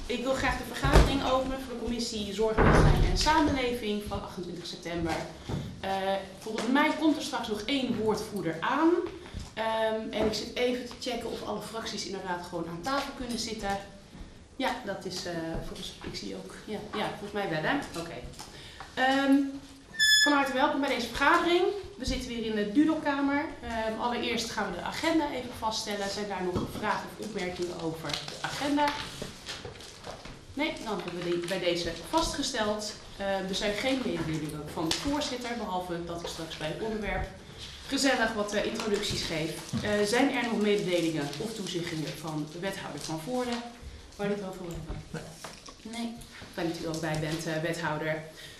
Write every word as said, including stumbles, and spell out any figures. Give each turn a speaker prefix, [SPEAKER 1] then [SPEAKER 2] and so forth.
[SPEAKER 1] Ik wil graag de vergadering openen voor de commissie Zorg, Welzijn en Samenleving van achtentwintig september. Uh, volgens mij komt er straks nog één woordvoerder aan. Um, en ik zit even te checken of alle fracties inderdaad gewoon aan tafel kunnen zitten. Ja, dat is uh, volgens ik zie ook. Ja, ja volgens mij wel hè. Oké. Okay. Um, van harte welkom bij deze vergadering. We zitten weer in de Dudelkamer. Um, allereerst gaan we de agenda even vaststellen. Zijn daar nog vragen of opmerkingen over de agenda? Nee, dan hebben we die bij deze vastgesteld. Uh, er zijn geen mededelingen van de voorzitter, behalve dat ik straks bij het onderwerp gezellig wat uh, introducties geef. Uh, zijn er nog mededelingen of toezeggingen van de wethouder van Voorde? Waar dit over wil hebben? Nee. Fijn dat u ook bij bent, uh, wethouder.